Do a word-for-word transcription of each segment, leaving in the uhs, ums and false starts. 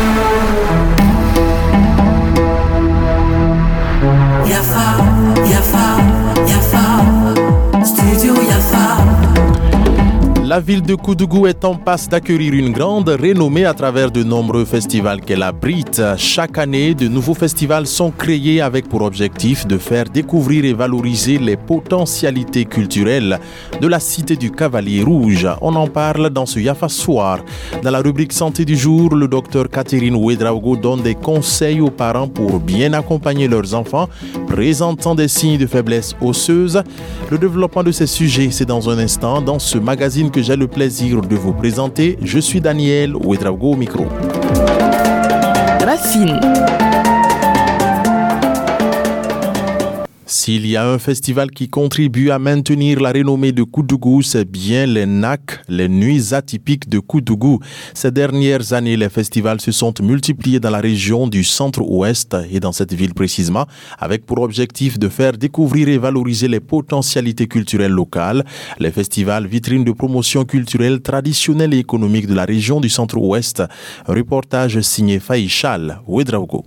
Yafa, Yafa, Yafa, Studio Yafa. La ville de Koudougou est en passe d'accueillir une grande renommée à travers de nombreux festivals qu'elle abrite. Chaque année, de nouveaux festivals sont créés avec pour objectif de faire découvrir et valoriser les potentialités culturelles de la cité du Cavalier Rouge. On en parle dans ce Yafa Soir. Dans la rubrique santé du jour, le docteur Catherine Ouedraogo donne des conseils aux parents pour bien accompagner leurs enfants présentant des signes de faiblesse osseuse. Le développement de ces sujets, c'est dans un instant dans ce magazine que j'ai le plaisir de vous présenter. Je suis Daniel Ouedraogo au micro. Racine. S'il y a un festival qui contribue à maintenir la renommée de Koudougou, c'est bien les N A C, les Nuits atypiques de Koudougou. Ces dernières années, les festivals se sont multipliés dans la région du centre-ouest et dans cette ville précisément, avec pour objectif de faire découvrir et valoriser les potentialités culturelles locales. Les festivals vitrines de promotion culturelle traditionnelle et économique de la région du centre-ouest. Un reportage signé Faïchal Ouedraogo.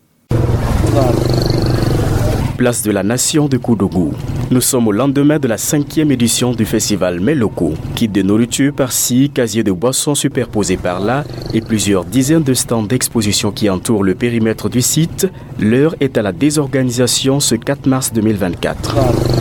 Place de la Nation de Koudougou. Nous sommes au lendemain de la cinquième édition du festival Meloko. Kit de nourriture par-ci, casier de boissons superposés par-là et plusieurs dizaines de stands d'exposition qui entourent le périmètre du site. L'heure est à la désorganisation ce quatre mars deux mille vingt-quatre.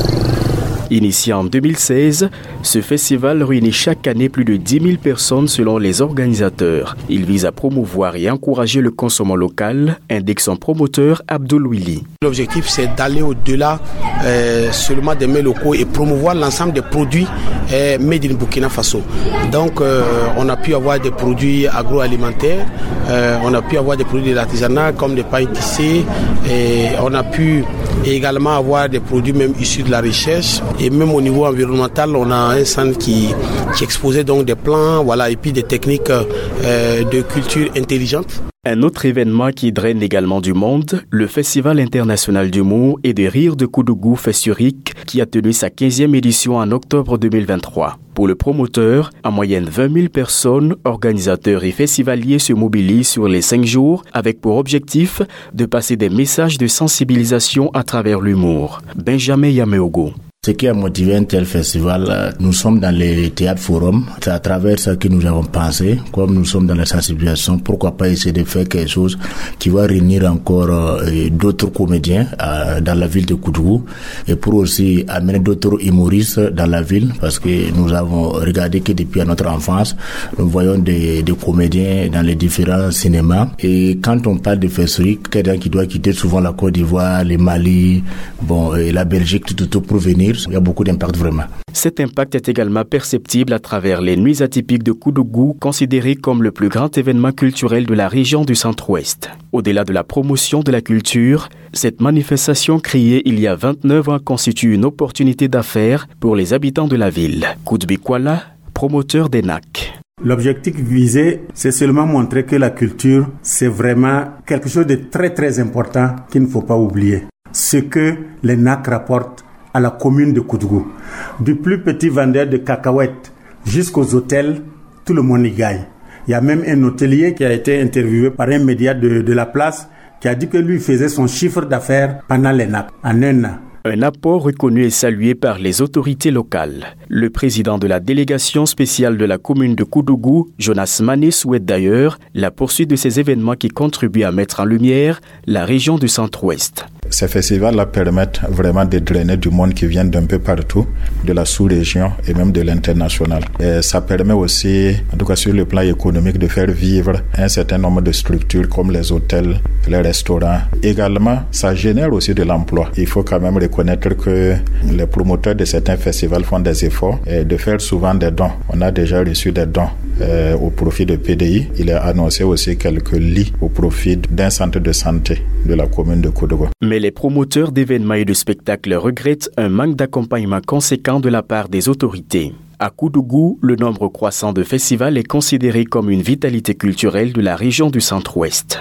Initié en deux mille seize, ce festival réunit chaque année plus de dix mille personnes selon les organisateurs. Il vise à promouvoir et encourager le consommation local, indique son promoteur Abdoul Wili. L'objectif, c'est d'aller au-delà euh, seulement des mets locaux et promouvoir l'ensemble des produits euh, made in Burkina Faso. Donc, euh, on a pu avoir des produits agroalimentaires, euh, on a pu avoir des produits de l'artisanat comme des pailles tissées, et on a pu également avoir des produits même issus de la recherche. Et même au niveau environnemental, on a un centre qui, qui exposait donc des plans, voilà, et puis des techniques euh, de culture intelligente. Un autre événement qui draine également du monde, le Festival international d'humour et de rire de Koudougou Festurique, qui a tenu sa quinzième édition en octobre deux mille vingt-trois. Pour le promoteur, en moyenne vingt mille personnes, organisateurs et festivaliers se mobilisent sur les cinq jours avec pour objectif de passer des messages de sensibilisation à travers l'humour. Benjamin Yameogo. Ce qui a motivé un tel festival, nous sommes dans les théâtres forums. C'est à travers ça que nous avons pensé, comme nous sommes dans la sensibilisation, pourquoi pas essayer de faire quelque chose qui va réunir encore euh, d'autres comédiens euh, dans la ville de Koudougou et pour aussi amener d'autres humoristes dans la ville, parce que nous avons regardé que depuis notre enfance, nous voyons des, des comédiens dans les différents cinémas. Et quand on parle de festival, quelqu'un qui doit quitter souvent la Côte d'Ivoire, le Mali, bon, et la Belgique, tout, tout pour venir. Il y a beaucoup d'impact vraiment. Cet impact est également perceptible à travers les Nuits atypiques de Koudougou, considérées comme le plus grand événement culturel de la région du centre-ouest. Au-delà de la promotion de la culture, cette manifestation créée il y a vingt-neuf ans constitue une opportunité d'affaires pour les habitants de la ville. Koudbi Kwala, promoteur des N A C. L'objectif visé, c'est seulement montrer que la culture, c'est vraiment quelque chose de très très important qu'il ne faut pas oublier. Ce que les N A C rapportent à la commune de Koudougou. Du plus petit vendeur de cacahuètes jusqu'aux hôtels, tout le monde y gagne. Il y a même un hôtelier qui a été interviewé par un média de, de la place qui a dit que lui faisait son chiffre d'affaires pendant les N A C, en un an. Un apport reconnu et salué par les autorités locales. Le président de la délégation spéciale de la commune de Koudougou, Jonas Mané, souhaite d'ailleurs la poursuite de ces événements qui contribuent à mettre en lumière la région du centre-ouest. Ces festivals-là permettent vraiment de drainer du monde qui vient d'un peu partout, de la sous-région et même de l'international. Et ça permet aussi, en tout cas sur le plan économique, de faire vivre un certain nombre de structures comme les hôtels, les restaurants. Également, ça génère aussi de l'emploi. Il faut quand même reconnaître que les promoteurs de certains festivals font des efforts et de faire souvent des dons. On a déjà reçu des dons euh, au profit de P D I. Il est annoncé aussi quelques lits au profit d'un centre de santé de la commune de Koudougou. Mais les promoteurs d'événements et de spectacles regrettent un manque d'accompagnement conséquent de la part des autorités. À Koudougou, le nombre croissant de festivals est considéré comme une vitalité culturelle de la région du centre-ouest.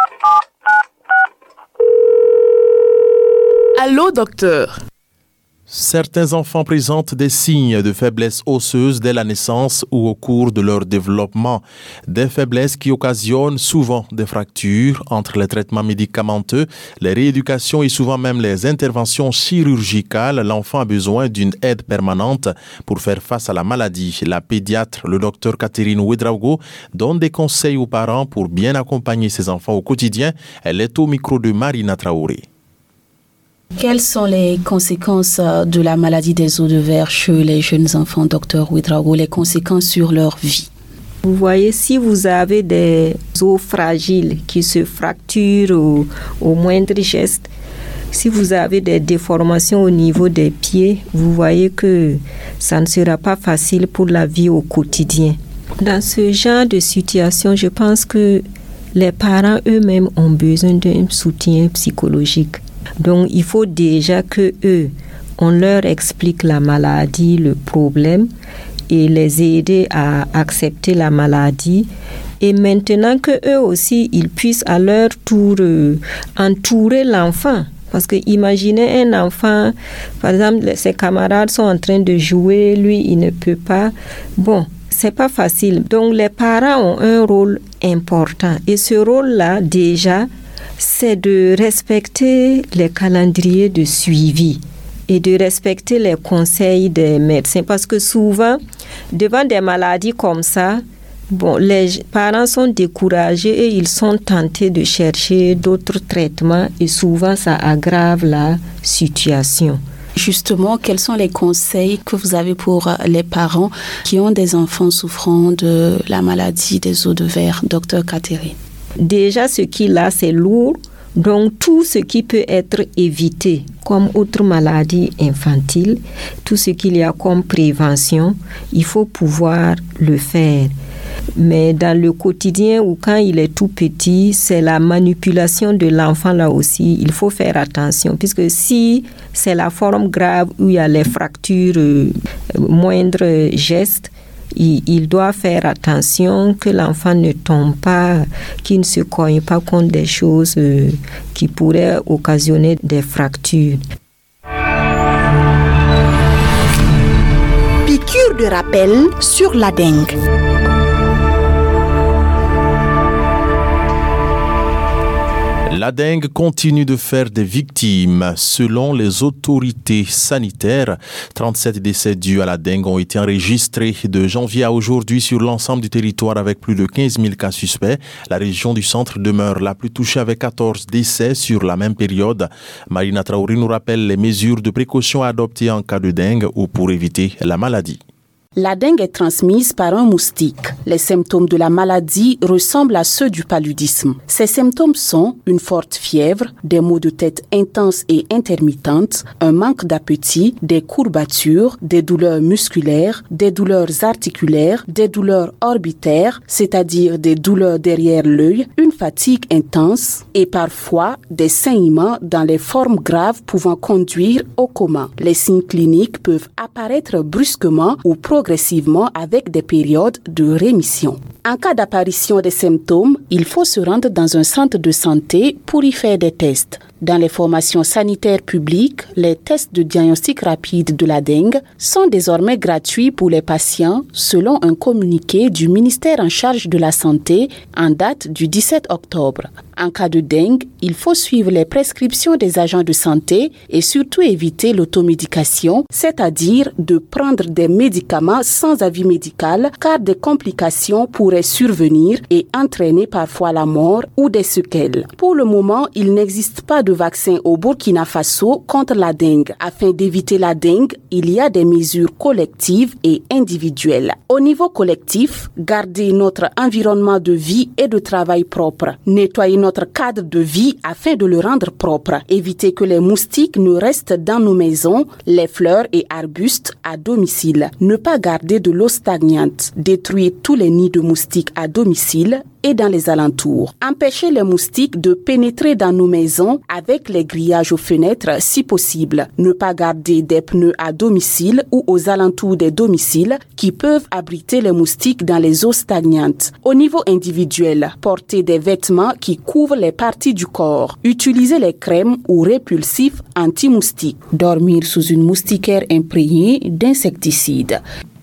Allô, docteur? Certains enfants présentent des signes de faiblesse osseuse dès la naissance ou au cours de leur développement. Des faiblesses qui occasionnent souvent des fractures entre les traitements médicamenteux, les rééducations et souvent même les interventions chirurgicales. L'enfant a besoin d'une aide permanente pour faire face à la maladie. La pédiatre, le docteur Catherine Ouedraogo, donne des conseils aux parents pour bien accompagner ses enfants au quotidien. Elle est au micro de Marina Traoré. Quelles sont les conséquences de la maladie des os de verre chez les jeunes enfants, docteur Ouedraogo, les conséquences sur leur vie? Vous voyez, si vous avez des os fragiles qui se fracturent au, au moindre geste, si vous avez des déformations au niveau des pieds, vous voyez que ça ne sera pas facile pour la vie au quotidien. Dans ce genre de situation, je pense que les parents eux-mêmes ont besoin d'un soutien psychologique. Donc, il faut déjà que eux, on leur explique la maladie, le problème, et les aider à accepter la maladie. Et maintenant que eux aussi, ils puissent à leur tour euh, entourer l'enfant. Parce que imaginez un enfant, par exemple, ses camarades sont en train de jouer, lui, il ne peut pas. Bon, c'est pas facile. Donc, les parents ont un rôle important. Et ce rôle-là, déjà, c'est de respecter les calendriers de suivi et de respecter les conseils des médecins. Parce que souvent, devant des maladies comme ça, bon, les parents sont découragés et ils sont tentés de chercher d'autres traitements et souvent, ça aggrave la situation. Justement, quels sont les conseils que vous avez pour les parents qui ont des enfants souffrant de la maladie des os de verre, docteur Catherine? Déjà, ce qu'il a, c'est lourd. Donc, tout ce qui peut être évité, comme autre maladie infantile, tout ce qu'il y a comme prévention, il faut pouvoir le faire. Mais dans le quotidien ou quand il est tout petit, c'est la manipulation de l'enfant là aussi. Il faut faire attention, puisque si c'est la forme grave où il y a les fractures, euh, moindres gestes, Il, il doit faire attention que l'enfant ne tombe pas, qu'il ne se cogne pas contre des choses euh, qui pourraient occasionner des fractures. Piqûre de rappel sur la dengue. La dengue continue de faire des victimes. Selon les autorités sanitaires, trente-sept décès dus à la dengue ont été enregistrés de janvier à aujourd'hui sur l'ensemble du territoire avec plus de quinze mille cas suspects. La région du centre demeure la plus touchée avec quatorze décès sur la même période. Marina Traoré nous rappelle les mesures de précaution adoptées en cas de dengue ou pour éviter la maladie. La dengue est transmise par un moustique. Les symptômes de la maladie ressemblent à ceux du paludisme. Ces symptômes sont une forte fièvre, des maux de tête intenses et intermittentes, un manque d'appétit, des courbatures, des douleurs musculaires, des douleurs articulaires, des douleurs orbitaires, c'est-à-dire des douleurs derrière l'œil, une fatigue intense et parfois des saignements dans les formes graves pouvant conduire au coma. Les signes cliniques peuvent apparaître brusquement ou progressivement progressivement avec des périodes de rémission. En cas d'apparition des symptômes, il faut se rendre dans un centre de santé pour y faire des tests. Dans les formations sanitaires publiques, les tests de diagnostic rapide de la dengue sont désormais gratuits pour les patients selon un communiqué du ministère en charge de la Santé en date du dix-sept octobre. En cas de dengue, il faut suivre les prescriptions des agents de santé et surtout éviter l'automédication, c'est-à-dire de prendre des médicaments sans avis médical car des complications pourraient survenir et entraîner parfois la mort ou des séquelles. Pour le moment, il n'existe pas de vaccin au Burkina Faso contre la dengue. Afin d'éviter la dengue, il y a des mesures collectives et individuelles. Au niveau collectif, garder notre environnement de vie et de travail propre, nettoyer notre cadre de vie afin de le rendre propre, éviter que les moustiques ne restent dans nos maisons, les fleurs et arbustes à domicile, ne pas garder de l'eau stagnante, détruire tous les nids de moustiques moustiques à domicile et dans les alentours. Empêcher les moustiques de pénétrer dans nos maisons avec les grillages aux fenêtres si possible. Ne pas garder des pneus à domicile ou aux alentours des domiciles qui peuvent abriter les moustiques dans les eaux stagnantes. Au niveau individuel, porter des vêtements qui couvrent les parties du corps. Utiliser les crèmes ou répulsifs anti-moustiques. Dormir sous une moustiquaire imprégnée d'insecticides.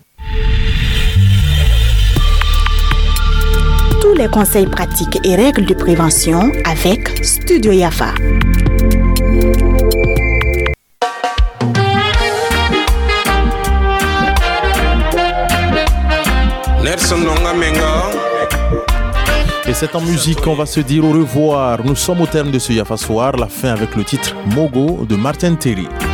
Tous les conseils pratiques et règles de prévention avec Studio Yafa. Et c'est en musique qu'on va se dire au revoir. Nous sommes au terme de ce Yafa Soir, la fin avec le titre Mogo de Martin Terry.